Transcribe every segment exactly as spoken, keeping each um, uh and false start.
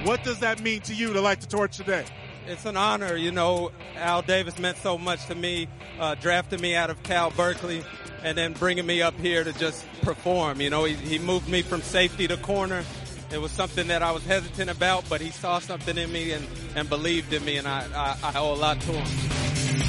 What does that mean to you to light the torch today? It's an honor. You know, Al Davis meant so much to me, uh, drafting me out of Cal Berkeley and then bringing me up here to just perform. You know, he, he moved me from safety to corner. It was something that I was hesitant about, but he saw something in me and, and believed in me, and I, I, I owe a lot to him.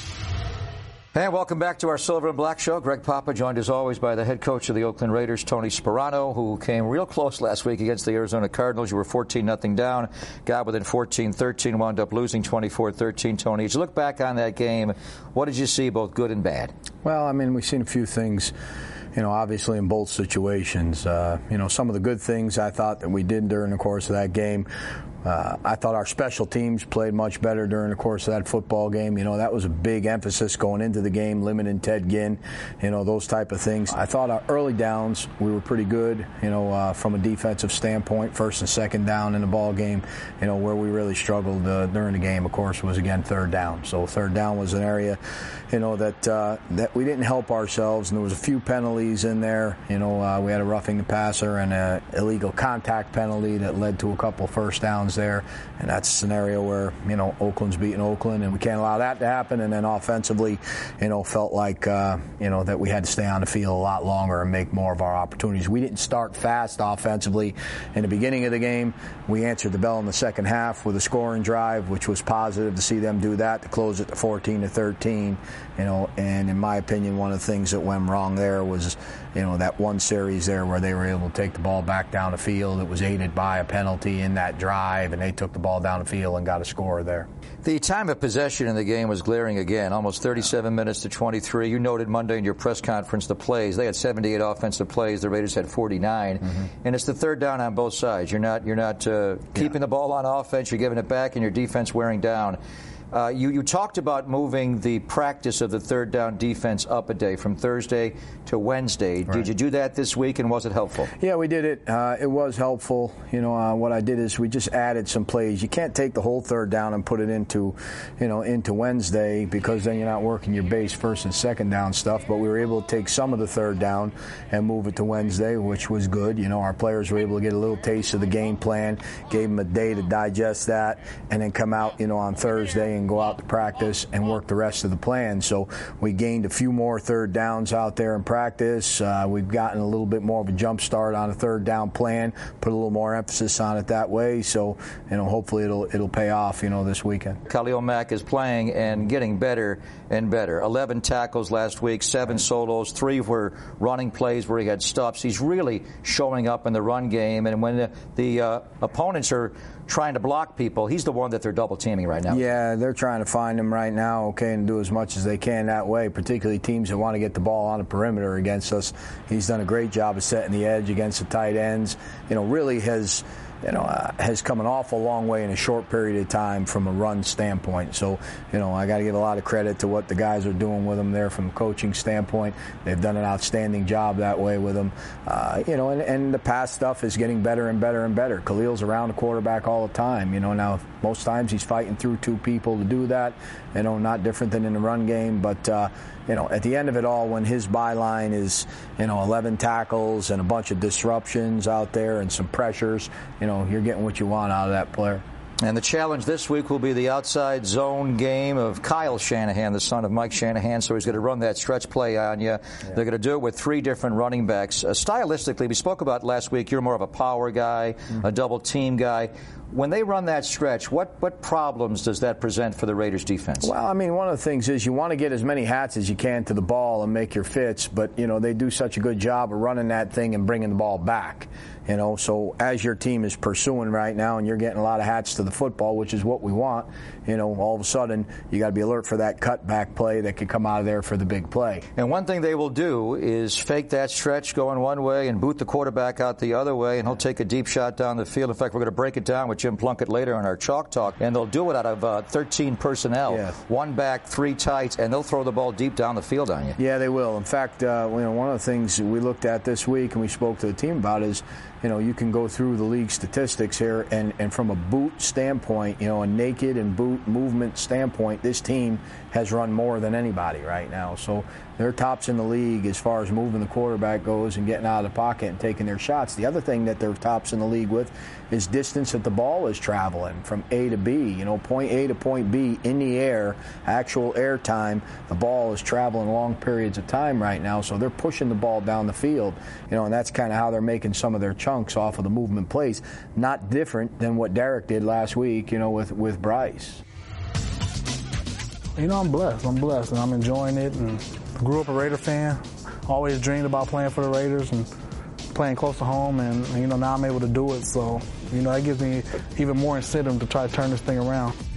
And welcome back to our Silver and Black Show. Greg Papa, joined as always by the head coach of the Oakland Raiders, Tony Sparano, who came real close last week against the Arizona Cardinals. You were fourteen nothing down, got within fourteen thirteen, wound up losing twenty-four thirteen. Tony, as you look back on that game, what did you see, both good and bad? Well, I mean, we've seen a few things, you know, obviously in both situations. Uh, you know, some of the good things I thought that we did during the course of that game. Uh, I thought our special teams played much better during the course of that football game. You know, that was a big emphasis going into the game, limiting Ted Ginn, you know, those type of things. I thought our early downs, we were pretty good, you know, uh, from a defensive standpoint, first and second down in the ball game. You know, where we really struggled uh, during the game, of course, was, again, third down. So third down was an area, you know, that uh, that we didn't help ourselves, and there was a few penalties in there. You know, uh, we had a roughing the passer and an illegal contact penalty that led to a couple first downs there, and that's a scenario where, you know, Oakland's beating Oakland, and we can't allow that to happen. And then offensively, you know, felt like, uh, you know, that we had to stay on the field a lot longer and make more of our opportunities. We didn't start fast offensively in the beginning of the game. We answered the bell in the second half with a scoring drive, which was positive to see them do that, to close it to fourteen to thirteen. You know, and in my opinion, one of the things that went wrong there was, you know, that one series there where they were able to take the ball back down the field. It was aided by a penalty in that drive, and they took the ball down the field and got a score there. The time of possession in the game was glaring again, almost thirty-seven minutes to twenty-three. You noted Monday in your press conference the plays. They had seventy-eight offensive plays. The Raiders had forty-nine. Mm-hmm. And it's the third down on both sides. You're not, you're not uh, keeping yeah. the ball on offense. You're giving it back, and your defense wearing down. Uh, you, you talked about moving the practice of the third down defense up a day from Thursday to Wednesday. Right. Did you do that this week, and was it helpful? Yeah, we did it. Uh, it was helpful. You know, uh, what I did is we just added some plays. You can't take the whole third down and put it into, you know, into Wednesday, because then you're not working your base first and second down stuff. But we were able to take some of the third down and move it to Wednesday, which was good. You know, our players were able to get a little taste of the game plan, gave them a day to digest that, and then come out, you know, on Thursday and and go out to practice and work the rest of the plan. So we gained a few more third downs out there in practice. Uh, we've gotten a little bit more of a jump start on a third down plan, put a little more emphasis on it that way. So, you know, hopefully it'll it'll pay off, you know, this weekend. Khalil Mack is playing and getting better and better. eleven tackles last week, seven solos, three were running plays where he had stops. He's really showing up in the run game, and when the, the uh, opponents are trying to block people, he's the one that they're double teaming right now. Yeah, they're trying to find him right now, okay, and do as much as they can that way, particularly teams that want to get the ball on the perimeter against us. He's done a great job of setting the edge against the tight ends. You know, really has... you know, uh, has come an awful long way in a short period of time from a run standpoint. So, you know, I got to give a lot of credit to what the guys are doing with him there from a coaching standpoint. They've done an outstanding job that way with him. Uh, you know, and, and the pass stuff is getting better and better and better. Khalil's around the quarterback all the time. You know, now most times he's fighting through two people to do that. You know, not different than in the run game, but, uh, you know, at the end of it all, when his byline is, you know, eleven tackles and a bunch of disruptions out there and some pressures, you know, you're getting what you want out of that player. And the challenge this week will be the outside zone game of Kyle Shanahan, the son of Mike Shanahan. So he's going to run that stretch play on you. Yeah. They're going to do it with three different running backs. Uh, stylistically, we spoke about last week, you're more of a power guy, mm-hmm. a double team guy. When they run that stretch, what, what problems does that present for the Raiders defense? Well, I mean, one of the things is you want to get as many hats as you can to the ball and make your fits, but, you know, they do such a good job of running that thing and bringing the ball back. You know, so as your team is pursuing right now and you're getting a lot of hats to the football, which is what we want, you know, all of a sudden you got to be alert for that cutback play that could come out of there for the big play. And one thing they will do is fake that stretch going one way and boot the quarterback out the other way, and he'll take a deep shot down the field. In fact, we're going to break it down with Jim Plunkett later on our Chalk Talk, and they'll do it out of uh, thirteen personnel, yeah. one back, three tights, and they'll throw the ball deep down the field on you. Yeah, they will. In fact, uh, you know, one of the things we looked at this week and we spoke to the team about is, you know, you can go through the league statistics here, and, and from a boot standpoint, you know, a naked and boot movement standpoint, this team has run more than anybody right now. So they're tops in the league as far as moving the quarterback goes and getting out of the pocket and taking their shots. The other thing that they're tops in the league with is distance that the ball is traveling from A to B. You know, point A to point B in the air, actual air time. The ball is traveling long periods of time right now, so they're pushing the ball down the field. You know, and that's kind of how they're making some of their chunks off of the movement plays. Not different than what Derek did last week, you know, with, with Bryce. You know, I'm blessed. I'm blessed, and I'm enjoying it. And grew up a Raider fan. Always dreamed about playing for the Raiders and playing close to home. And, you know, now I'm able to do it. So, you know, that gives me even more incentive to try to turn this thing around.